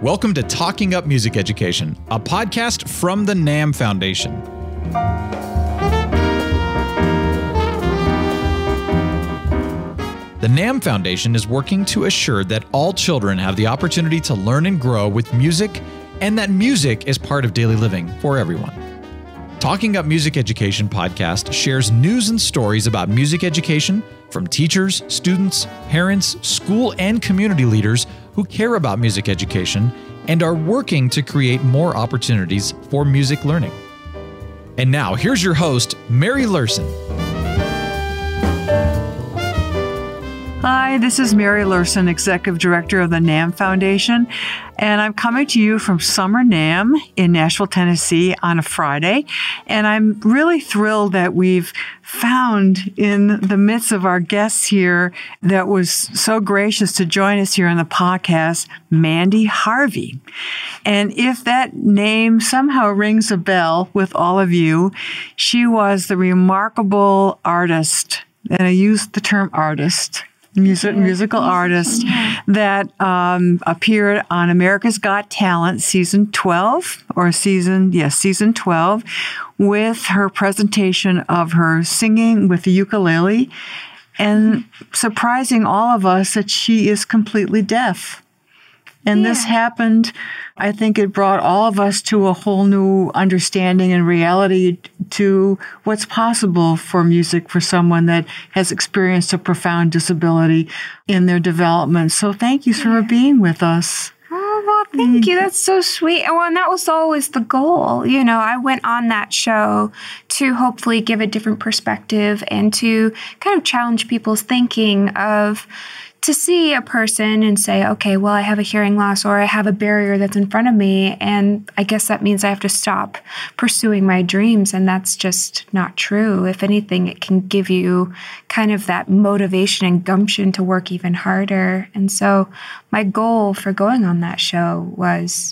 Welcome to Talking Up Music Education, a podcast from the NAMM Foundation. The NAMM Foundation is working to assure that all children have the opportunity to learn and grow with music, and that music is part of daily living for everyone. Talking Up Music Education podcast shares news and stories about music education from teachers, students, parents, school, and community leaders who care about music education and are working to create more opportunities for music learning. And now, here's your host, Mary Lerson. Hi, this is Mary Lerson, Executive Director of the NAMM Foundation, and I'm coming to you from Summer NAMM in Nashville, Tennessee on a Friday, and I'm really thrilled that we've found in the midst of our guests here that was so gracious to join us here on the podcast, Mandy Harvey. And if that name somehow rings a bell with all of you, she was the remarkable artist, and I use the term artist, musical artist that appeared on America's Got Talent season 12 with her presentation of her singing with the ukulele and surprising all of us that she is completely deaf. And this happened, I think it brought all of us to a whole new understanding and reality to what's possible for music for someone that has experienced a profound disability in their development. So thank you for being with us. Oh, well, thank you. That's so sweet. Well, and that was always the goal. You know, I went on that show to hopefully give a different perspective and to kind of challenge people's thinking of to see a person and say, okay, well, I have a hearing loss or I have a barrier that's in front of me, and I guess that means I have to stop pursuing my dreams, and that's just not true. If anything, it can give you kind of that motivation and gumption to work even harder. And so my goal for going on that show was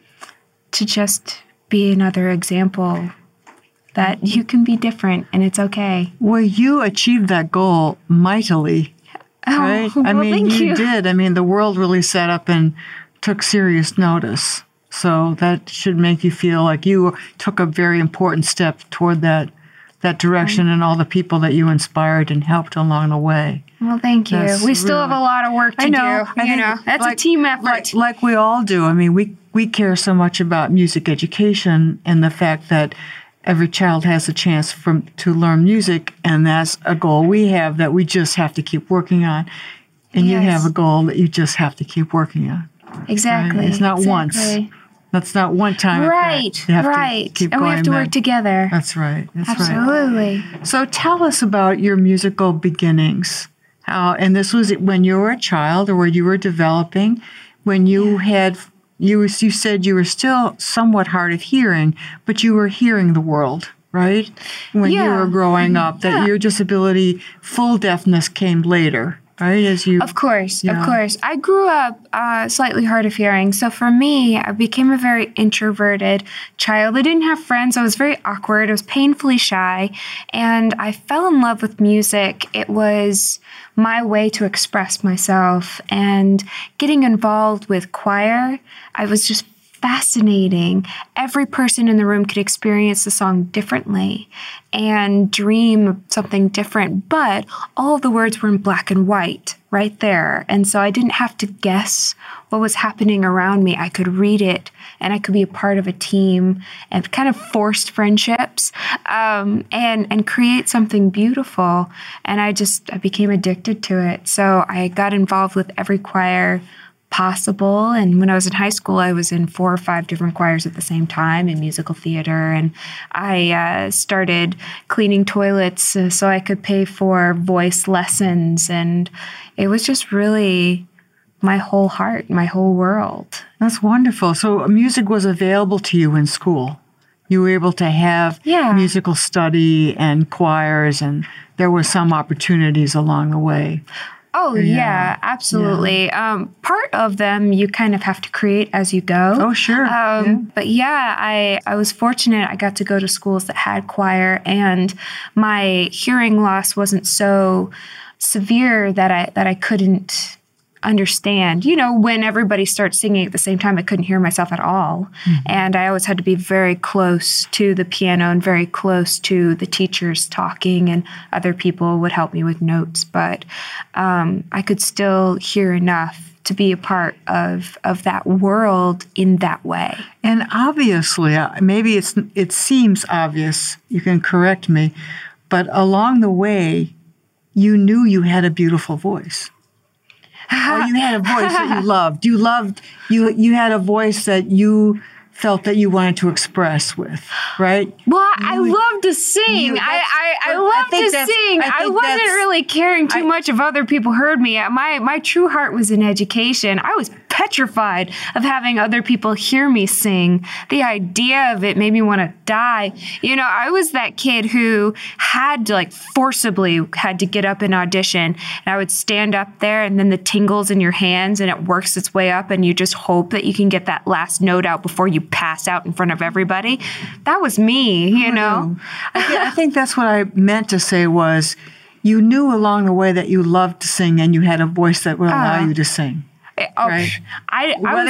to just be another example that you can be different and it's okay. Well, you achieved that goal mightily. Right? Well, I mean, thank you. did. I mean, the world really sat up and took serious notice. So that should make you feel like you took a very important step toward that direction and all the people that you inspired and helped along the way. Well, thank you. We still have a lot of work to do. That's a team effort. Like we all do. I mean, we care so much about music education and the fact that every child has a chance to learn music, and that's a goal we have that we just have to keep working on. And you have a goal that you just have to keep working on. Exactly. Right? It's not once. That's not one time. Right. You have to keep and going we have to work together. That's right. Absolutely. Right. So tell us about your musical beginnings. And this was when you were a child or when you were developing, when you had... You said you were still somewhat hard of hearing, but you were hearing the world, right? When you were growing up, that your disability, full deafness came later, right? Of course. I grew up slightly hard of hearing. So for me, I became a very introverted child. I didn't have friends. I was very awkward. I was painfully shy. And I fell in love with music. It was my way to express myself, and getting involved with choir, I was just fascinating. Every person in the room could experience the song differently and dream something different, but all of the words were in black and white right there. And so I didn't have to guess what was happening around me. I could read it, and I could be a part of a team and kind of forced friendships and create something beautiful. And I became addicted to it. So I got involved with every choir possible. And when I was in high school, I was in 4 or 5 different choirs at the same time in musical theater. And I started cleaning toilets so I could pay for voice lessons. And it was just really my whole heart, my whole world. That's wonderful. So music was available to you in school. You were able to have musical study and choirs, and there were some opportunities along the way. Oh, yeah, absolutely. Part of them you kind of have to create as you go. Oh, sure. But I was fortunate. I got to go to schools that had choir, and my hearing loss wasn't so severe that I couldn't understand. When everybody starts singing at the same time, I couldn't hear myself at all. And I always had to be very close to the piano and very close to the teachers talking, and other people would help me with notes. But I could still hear enough to be a part of that world in that way. And obviously, maybe it seems obvious, you can correct me, but along the way, you knew you had a beautiful voice. Or you had a voice that you loved. You had a voice that you felt that you wanted to express with, right? Well, I love to sing. I love to sing. I wasn't really caring too much if other people heard me. My true heart was in education. I was petrified of having other people hear me sing. The idea of it made me want to die. I was that kid who had to forcibly had to get up and audition. And I would stand up there, and then the tingles in your hands, and it works its way up, and you just hope that you can get that last note out before you pass out in front of everybody. That was me, I think that's what I meant to say was you knew along the way that you loved to sing and you had a voice that would allow you to sing. Right? I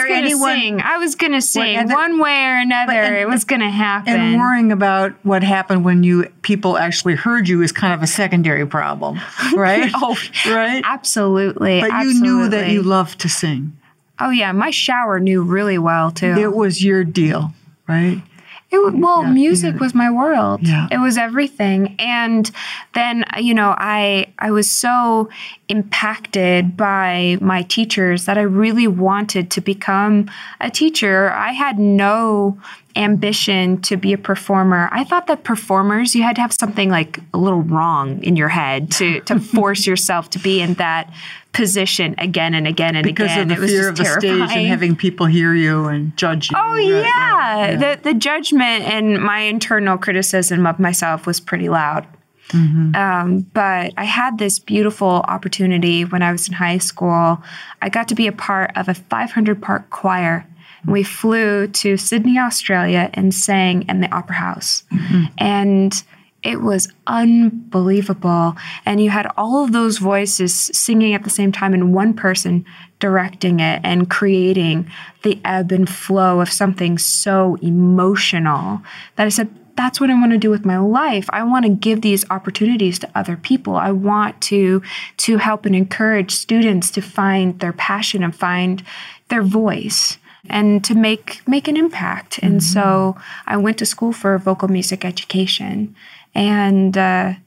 was going to sing one way or another. It was going to happen. And worrying about what happened when people actually heard you is kind of a secondary problem, right? Right? Absolutely. But you knew that you loved to sing. Oh, yeah. My shower knew really well, too. It was your deal, right? Music was my world. Yeah. It was everything. And then, I was so impacted by my teachers that I really wanted to become a teacher. I had no ambition to be a performer. I thought that performers, you had to have something a little wrong in your head to force yourself to be in that position again and again and because again. Because of the fear of the stage and having people hear you and judge you. Oh, yeah. The judgment and my internal criticism of myself was pretty loud. Mm-hmm. But I had this beautiful opportunity when I was in high school. I got to be a part of a 500-part choir. We flew to Sydney, Australia, and sang in the Opera House. Mm-hmm. And it was unbelievable. And you had all of those voices singing at the same time and one person directing it and creating the ebb and flow of something so emotional that I said, that's what I want to do with my life. I want to give these opportunities to other people. I want to help and encourage students to find their passion and find their voice and to make an impact. And so I went to school for vocal music education. And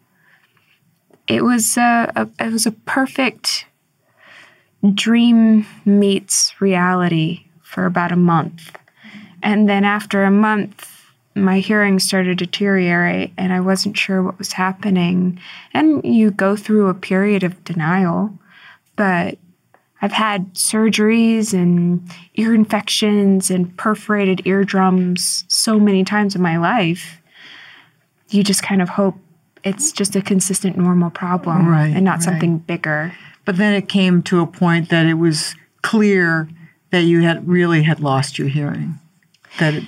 it was a perfect dream meets reality for about a month. And then after a month, my hearing started to deteriorate, and I wasn't sure what was happening. And you go through a period of denial, but I've had surgeries and ear infections and perforated eardrums so many times in my life. You just kind of hope it's just a consistent, normal problem and not something bigger. But then it came to a point that it was clear that you had lost your hearing. It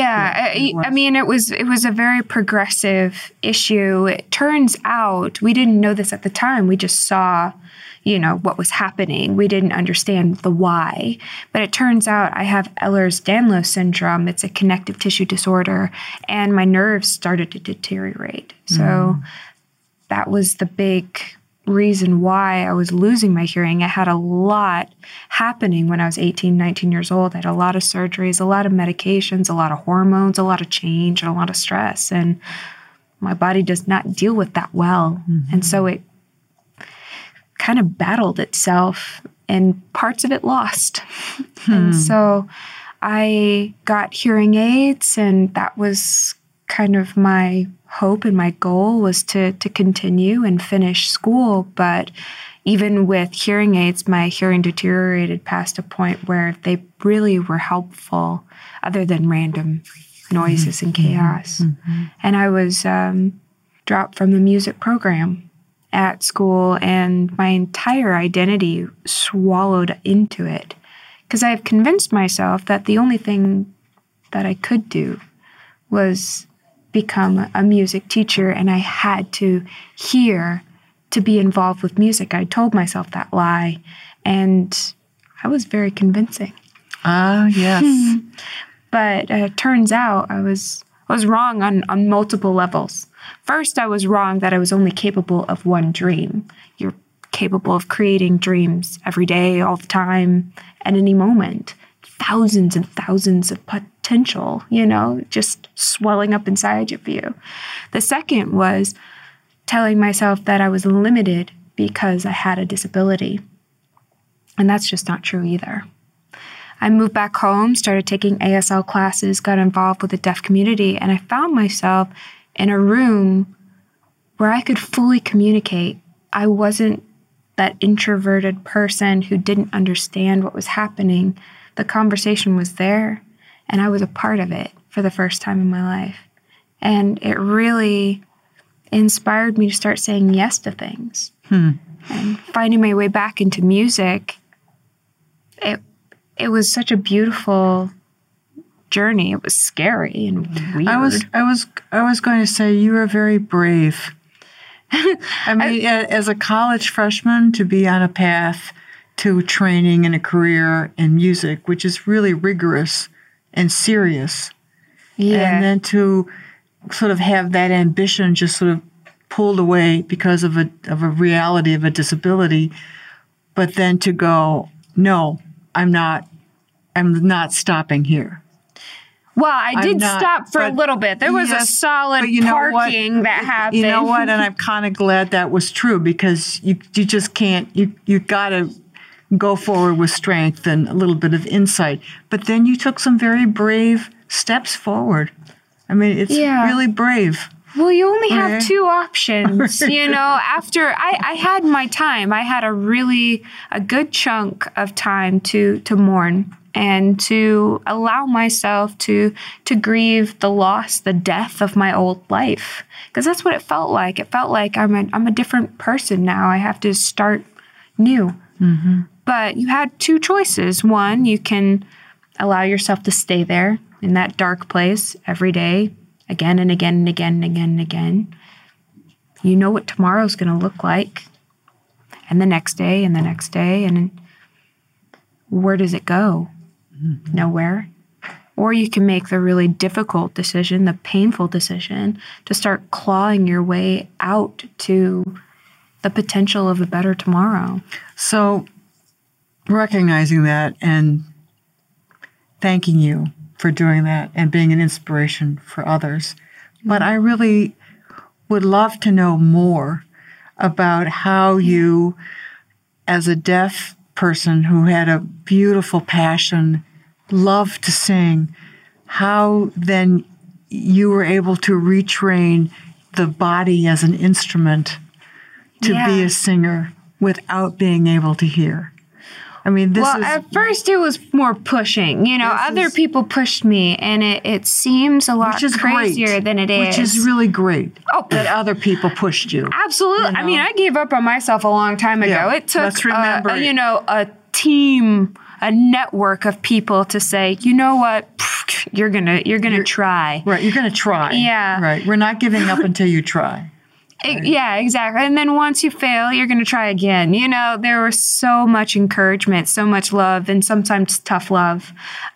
was a very progressive issue. It turns out we didn't know this at the time. We just saw, what was happening. We didn't understand the why. But it turns out I have Ehlers-Danlos syndrome. It's a connective tissue disorder, and my nerves started to deteriorate. So that was the big reason why I was losing my hearing. I had a lot happening when I was 18, 19 years old. I had a lot of surgeries, a lot of medications, a lot of hormones, a lot of change, and a lot of stress. And my body does not deal with that well. Mm-hmm. And so it kind of battled itself, and parts of it lost. And so I got hearing aids, and that was kind of my hope and my goal was to continue and finish school. But even with hearing aids, my hearing deteriorated past a point where they really were helpful other than random noises and chaos. Mm-hmm. And I was dropped from the music program at school, and my entire identity swallowed into it because I have convinced myself that the only thing that I could do was become a music teacher, and I had to hear to be involved with music. I told myself that lie, and I was very convincing. Ah, yes. But it turns out I was wrong on multiple levels. First, I was wrong that I was only capable of one dream. You're capable of creating dreams every day, all the time, at any moment. Thousands and thousands of potential, just swelling up inside of you. The second was telling myself that I was limited because I had a disability. And that's just not true either. I moved back home, started taking ASL classes, got involved with the deaf community, and I found myself in a room where I could fully communicate. I wasn't that introverted person who didn't understand what was happening. The conversation was there, and I was a part of it for the first time in my life. And it really inspired me to start saying yes to things. And finding my way back into music, it was such a beautiful journey. It was scary and weird. I was going to say you were very brave. I mean, as a college freshman, to be on a path to training and a career in music, which is really rigorous and serious. Yeah. And then to sort of have that ambition just sort of pulled away because of a reality of a disability, but then to go, no, I'm not stopping here. Well, I did stop for a little bit. There was a solid parking that happened. You know what? And I'm kind of glad that was true, because you just can't, you got to go forward with strength and a little bit of insight. But then you took some very brave steps forward. I mean, it's really brave. Well, you only have two options, after I had my time. I had a good chunk of time to mourn and to allow myself to grieve the loss, the death of my old life. Because that's what it felt like. It felt like I'm a different person now. I have to start new. Mm-hmm. But you had two choices. One, you can allow yourself to stay there in that dark place every day, again and again and again and again and again. You know what tomorrow's going to look like, and the next day and the next day, and where does it go? Mm-hmm. Nowhere. Or you can make the really difficult decision, the painful decision, to start clawing your way out to the potential of a better tomorrow. So, recognizing that and thanking you for doing that and being an inspiration for others. But I really would love to know more about how you, as a deaf person who had a beautiful passion, loved to sing, how then you were able to retrain the body as an instrument to be a singer without being able to hear. I mean, at first it was more pushing. Other people pushed me, and it seems a lot crazier than it is. Which is really great that other people pushed you. Absolutely. I mean, I gave up on myself a long time ago. Yeah, it took, a team, a network of people to say, you know what, you're gonna try. Right, you're gonna try. Yeah. Right. We're not giving up until you try. Yeah, exactly. And then once you fail, you're going to try again. There was so much encouragement, so much love, and sometimes tough love.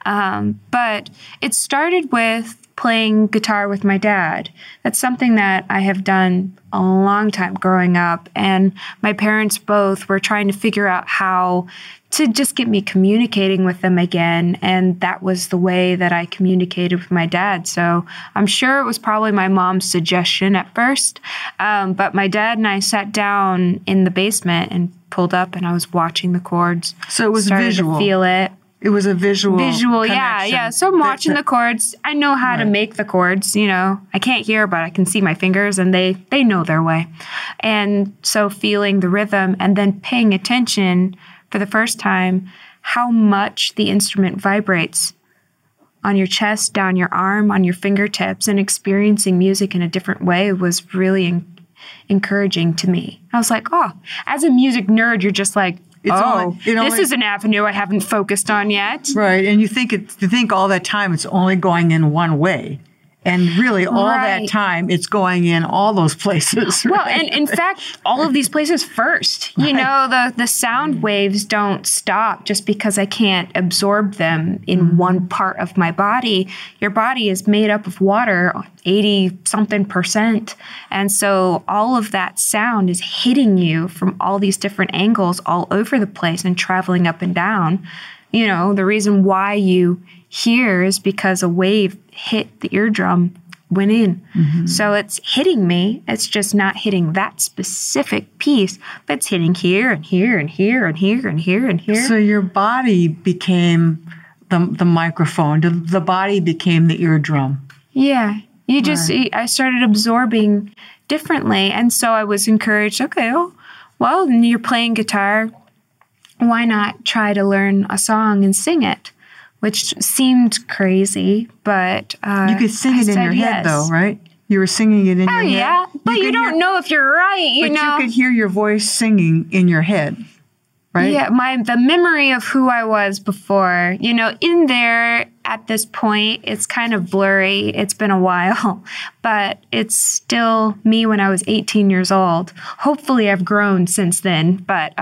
But it started with playing guitar with my dad. That's something that I have done a long time growing up. And my parents both were trying to figure out how to just get me communicating with them again. And that was the way that I communicated with my dad. So I'm sure it was probably my mom's suggestion at first. But my dad and I sat down in the basement and pulled up, and I was watching the chords. So it was visual. To feel it. It was a visual connection. Yeah. So I'm watching the chords. I know how to make the chords. I can't hear, but I can see my fingers, and they know their way. And so feeling the rhythm and then paying attention for the first time how much the instrument vibrates on your chest, down your arm, on your fingertips, and experiencing music in a different way was really encouraging to me. I was like, as a music nerd, you're just like, this is an avenue I haven't focused on yet. Right, and you think all that time it's only going in one way, And really, all that Right. time, it's going in all those places. Well, right? and in fact, all of these places first. You know, the sound waves don't stop just because I can't absorb them in one part of my body. Your body is made up of water, 80-something%. And so all of that sound is hitting you from all these different angles all over the place and traveling up and down. You know, the reason why you hear is because a wave hit the eardrum, went in. So it's hitting me. It's just not hitting that specific piece, but it's hitting here and here and here and here and here and here. So your body became the microphone. The body became the eardrum. Yeah. I started absorbing differently. And so I was encouraged, okay, well, you're playing guitar. Why not try to learn a song and sing it? Which seemed crazy, but You could sing it in your head, though, right? You were singing it in your head. Yeah, but you don't know if you're right, you know. But you could hear your voice singing in your head, right? Yeah, the memory of who I was before, you know, in there at this point, it's kind of blurry. It's been a while, but it's still me when I was 18 years old. Hopefully I've grown since then, but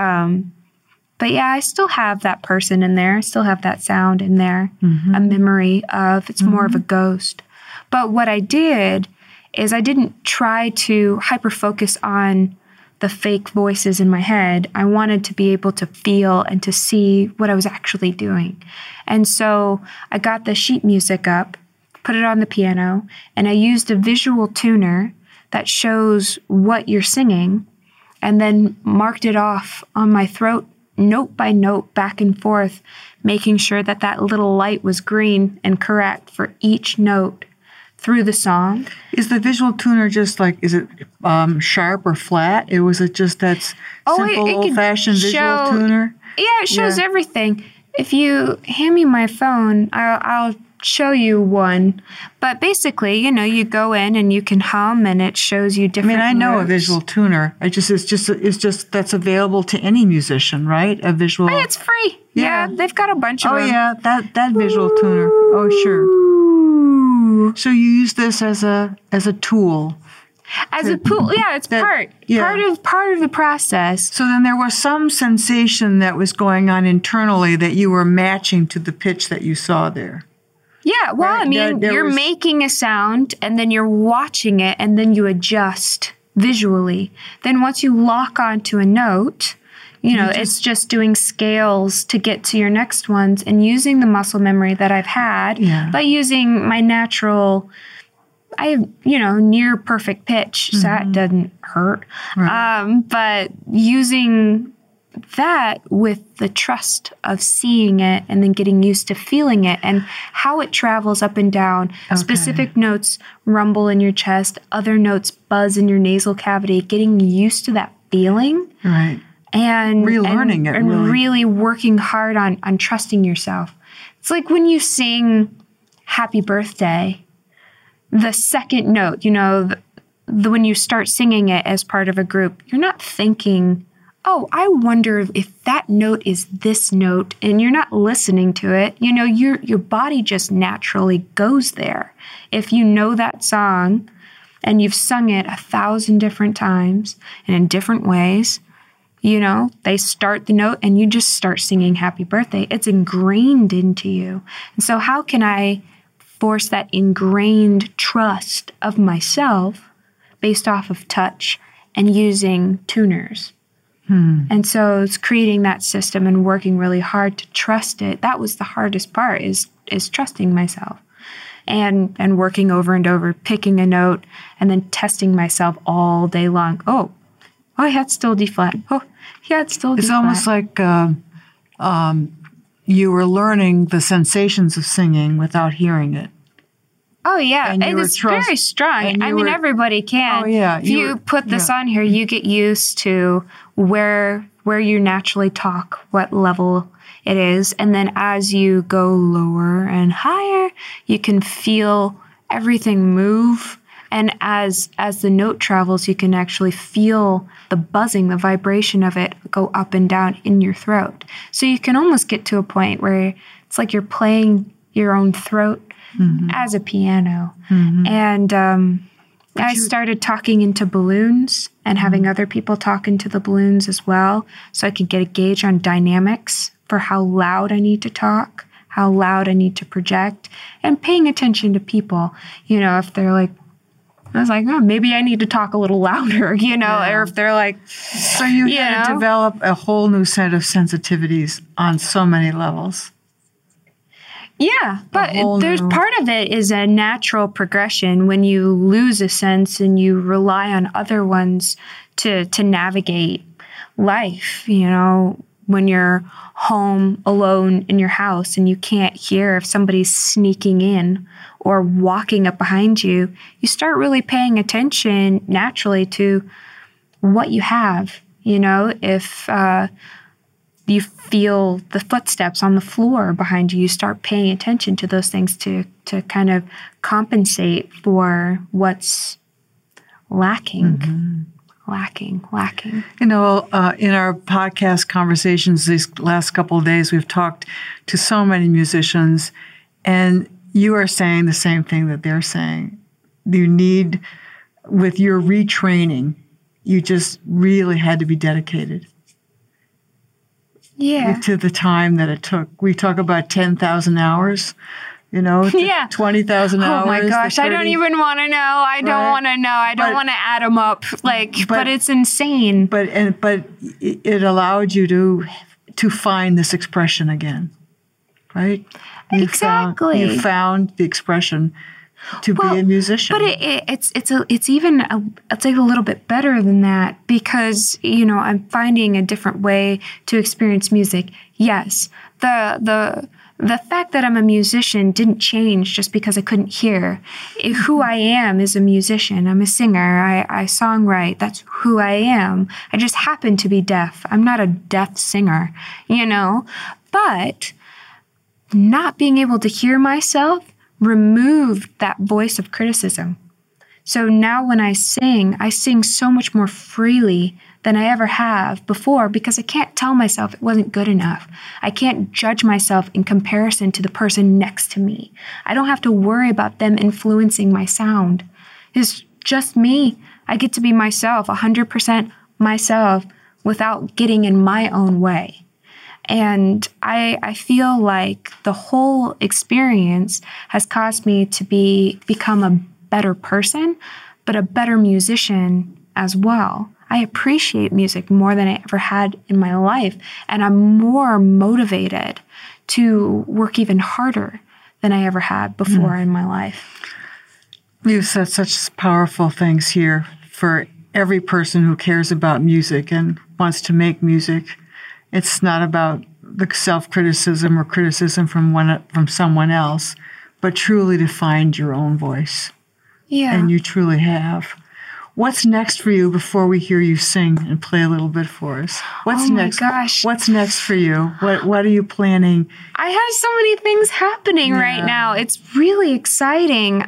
yeah, I still have that person in there. I still have that sound in there, a memory of, it's more of a ghost. But what I did is I didn't try to hyper-focus on the fake voices in my head. I wanted to be able to feel and to see what I was actually doing. And so I got the sheet music up, put it on the piano, and I used a visual tuner that shows what you're singing, and then marked it off on my throat, note by note, back and forth, making sure that that little light was green and correct for each note through the song. Is the visual tuner just like, is it sharp or flat? Was it just that simple, it could old-fashioned visual show- tuner? Yeah, it shows Yeah. everything. If you hand me my phone, I'll show you one. But basically, you know, you go in and you can hum, and it shows you I different. mean, I know a notes. visual tuner. It's just that's available to any musician, right? A visual. It's free. Yeah, Yeah. they've got a bunch of Oh them. yeah, that visual tuner. Oh sure. Ooh. So you use this as a tool. As a pool, yeah, it's part of the process. So then there was some sensation that was going on internally that you were matching to the pitch that you saw there. Yeah, well, Right, I mean, there you're was- making a sound, and then you're watching it, and then you adjust visually. Then once you lock onto a note, you know, it's just doing scales to get to your next ones and using the muscle memory that I've had by using my natural, near perfect pitch, so that doesn't hurt. Right. But using that with the trust of seeing it and then getting used to feeling it and how it travels up and down. Specific notes rumble in your chest, other notes buzz in your nasal cavity, getting used to that feeling. Right. And Relearning it, and really. really working hard on trusting yourself. It's like when you sing Happy Birthday, the second note, you know, when you start singing it as part of a group, you're not thinking, oh, I wonder if that note is this note, and you're not listening to it. You know, your body just naturally goes there. If you know that song and you've sung it 1,000 different times and in different ways, you know, they start the note and you just start singing Happy Birthday. It's ingrained into you. And so how can I force that ingrained trust of myself based off of touch and using tuners? And so it's creating that system and working really hard to trust it. That was the hardest part, is trusting myself and working over and over, picking a note and then testing myself all day long. Oh, yeah, it's still D flat. Oh, yeah, it's still D flat. It's almost like you were learning the sensations of singing without hearing it. Oh, yeah. And you And were it's very strong. and I you mean, were- everybody can. Oh, yeah. If you put this on here, you get used to where you naturally talk, what level it is. And then as you go lower and higher, you can feel everything move. And as the note travels, you can actually feel the buzzing, the vibration of it go up and down in your throat. So you can almost get to a point where it's like you're playing your own throat as a piano. And I started talking into balloons and having other people talk into the balloons as well, so I could get a gauge on dynamics for how loud I need to talk, how loud I need to project, and paying attention to people. You know, if they're like, I was like, oh, maybe I need to talk a little louder, you know, or if they're like, so you had to develop a whole new set of sensitivities on so many levels. Yeah, but there's part of it is a natural progression when you lose a sense and you rely on other ones to navigate life. You know, when you're home alone in your house and you can't hear if somebody's sneaking in or walking up behind you, you start really paying attention naturally to what you have. You know, if you feel the footsteps on the floor behind you, you start paying attention to those things to kind of compensate for what's lacking. Lacking. You know, in our podcast conversations these last couple of days, we've talked to so many musicians, and you are saying the same thing that they're saying. You need, with your retraining, you just really had to be dedicated. Yeah. To the time that it took. We talk about 10,000 hours, you know, 20,000 hours. Oh my gosh, I don't even want to know. I don't want to know. I don't want to add them up. But it's insane. But it allowed you to find this expression again, right? You found the expression to be a musician. But it's even a little bit better than that, because, you know, I'm finding a different way to experience music. Yes, the fact that I'm a musician didn't change just because I couldn't hear. Who I am is a musician. I'm a singer. I songwrite. That's who I am. I just happen to be deaf. I'm not a deaf singer, you know. But not being able to hear myself removed that voice of criticism. So now when I sing so much more freely than I ever have before, because I can't tell myself it wasn't good enough. I can't judge myself in comparison to the person next to me. I don't have to worry about them influencing my sound. It's just me. I get to be myself, 100% myself, without getting in my own way. And I feel like the whole experience has caused me to become a better person, but a better musician as well. I appreciate music more than I ever had in my life, and I'm more motivated to work even harder than I ever had before in my life. You've said such powerful things here for every person who cares about music and wants to make music. It's not about the self-criticism or criticism from someone else, but truly to find your own voice. Yeah. And you truly have. What's next for you before we hear you sing and play a little bit for us? What's next? Gosh. What's next for you? What are you planning? I have so many things happening right now. It's really exciting.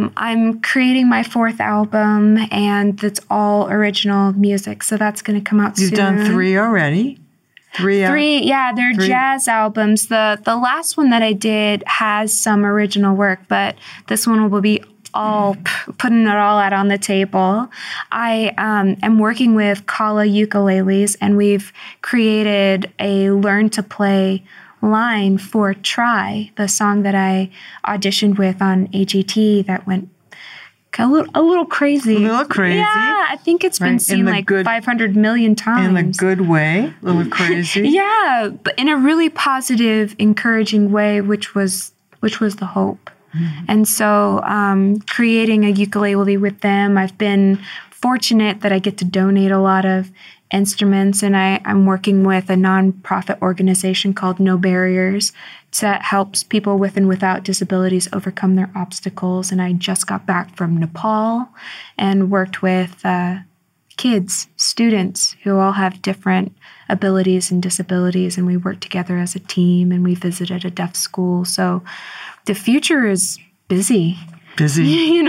I'm creating my 4th album, and it's all original music, so that's going to come out soon. You've done 3 already? Three, yeah, they're jazz albums. The last one that I did has some original work, but this one will be all putting it all out on the table. I am working with Kala ukuleles, and we've created a learn to play line for Try, the song that I auditioned with on AGT that went a little crazy. A little crazy. Yeah, I think it's been seen like 500 million times. In a good way, a little crazy. Yeah, but in a really positive, encouraging way, which was the hope. Mm-hmm. And so creating a ukulele with them, I've been fortunate that I get to donate a lot of instruments, and I'm working with a nonprofit organization called No Barriers that helps people with and without disabilities overcome their obstacles. And I just got back from Nepal and worked with kids, students who all have different abilities and disabilities, and we worked together as a team, and we visited a deaf school. So the future is busy. Busy.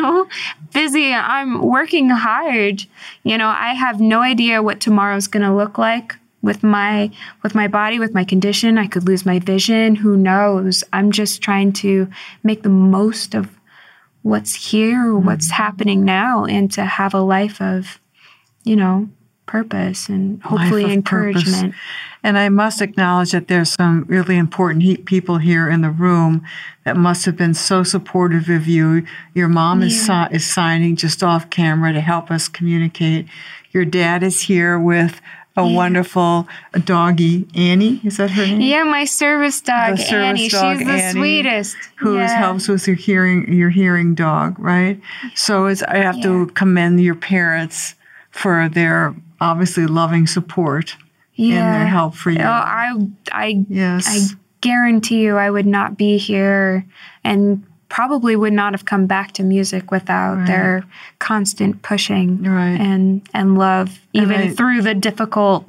Busy. I'm working hard. I have no idea what tomorrow's going to look like, with my body, with my condition. I could lose my vision. Who knows? I'm just trying to make the most of what's here, what's happening now, and to have a life of, purpose and hopefully encouragement. Purpose. And I must acknowledge that there's some really important people here in the room that must have been so supportive of you. Your mom is signing just off camera to help us communicate. Your dad is here with a wonderful doggie, Annie. Is that her name? Yeah, my service dog, Annie. She's the sweetest. Who helps with your hearing dog, right? So I have to commend your parents for their obviously loving support and their help for you. I guarantee you I would not be here and probably would not have come back to music without their constant pushing and love, even through the difficult,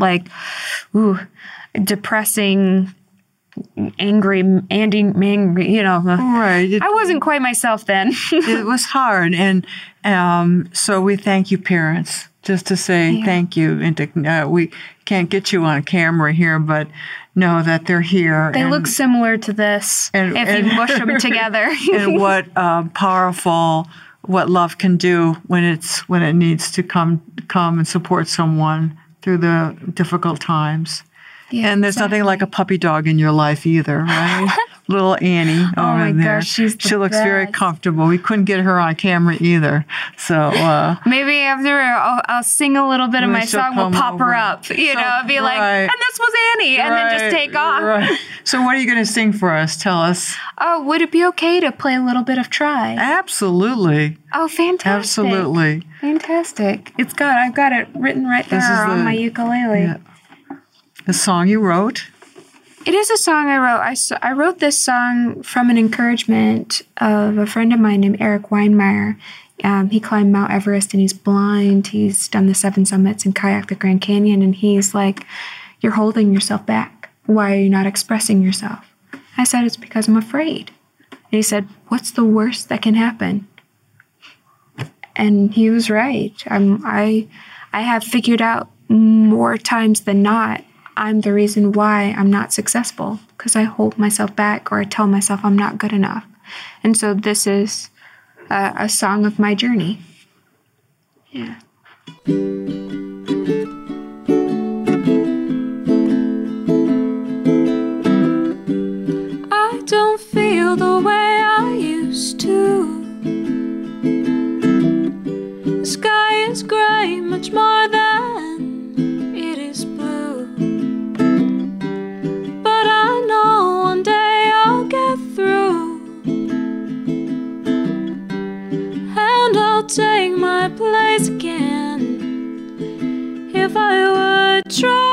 depressing, angry, I wasn't quite myself then. It was hard. And so we thank you, parents, just to say thank you. And we can't get you on camera here, but know that they're here. They look similar to this if you mush them together. And what powerful, what love can do when it needs to come and support someone through the difficult times. Yeah, and there's nothing like a puppy dog in your life either, right? Little Annie over there. Gosh, she looks very comfortable. We couldn't get her on camera either. So maybe after I'll sing a little bit of my song, we'll pop her up, be like, and this was Annie, and then just take off. Right. So what are you going to sing for us? Tell us. Oh, would it be okay to play a little bit of Try? Absolutely. Oh, fantastic. Absolutely. Fantastic. I've got it written right there on my ukulele. Yeah. The song you wrote? It is a song I wrote. I wrote this song from an encouragement of a friend of mine named Eric Weinmeier. He climbed Mount Everest and he's blind. He's done the 7 summits and kayaked the Grand Canyon. And he's like, "You're holding yourself back. Why are you not expressing yourself?" I said, "It's because I'm afraid." And he said, "What's the worst that can happen?" And he was right. I have figured out more times than not I'm the reason why I'm not successful, because I hold myself back or I tell myself I'm not good enough. And so this is a song of my journey. Yeah. I don't feel the way I used to. The sky is gray, much more than it is blue. But I know one day I'll get through, and I'll take my place again if I would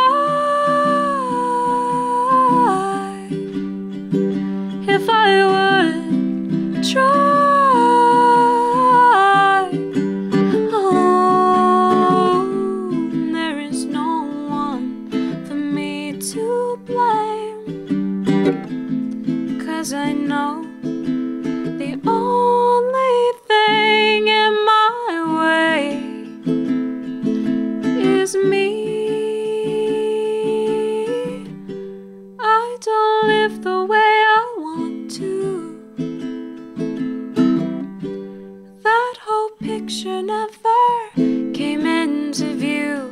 try. If I would try. I know the only thing in my way is me. I don't live the way I want to. That whole picture never came into view.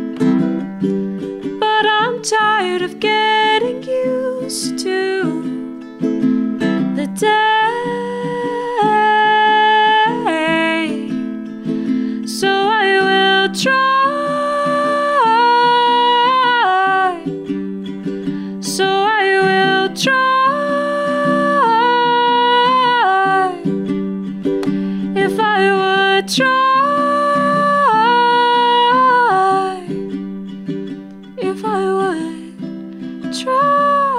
But I'm tired of getting used to the day, so I will try, so I will try, if I would try, if I would try.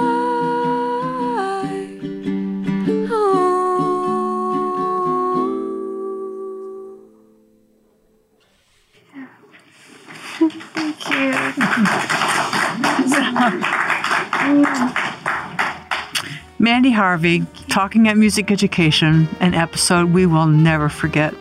Mandy Harvey, talking at Music Education, an episode we will never forget.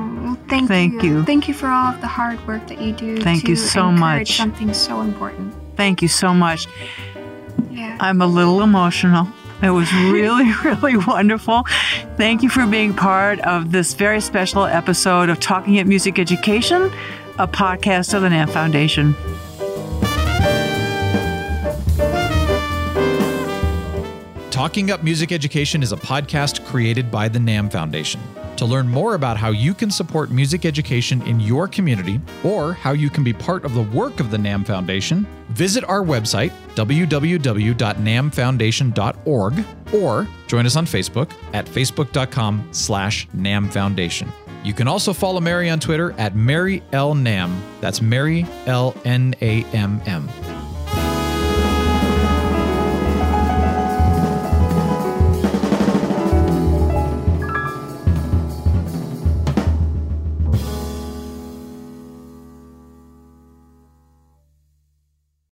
Thank you. Thank you for all of the hard work that you do. Thank you so much. Something so important. Thank you so much. Yeah. I'm a little emotional. It was really, really wonderful. Thank you for being part of this very special episode of Talking at Music Education, a podcast of the NAMM Foundation. Talking Up Music Education is a podcast created by the NAMM Foundation. To learn more about how you can support music education in your community or how you can be part of the work of the NAMM Foundation, visit our website, www.nammfoundation.org, or join us on Facebook at facebook.com/NAMM Foundation. You can also follow Mary on Twitter at Mary L. Namm. That's Mary L. Namm.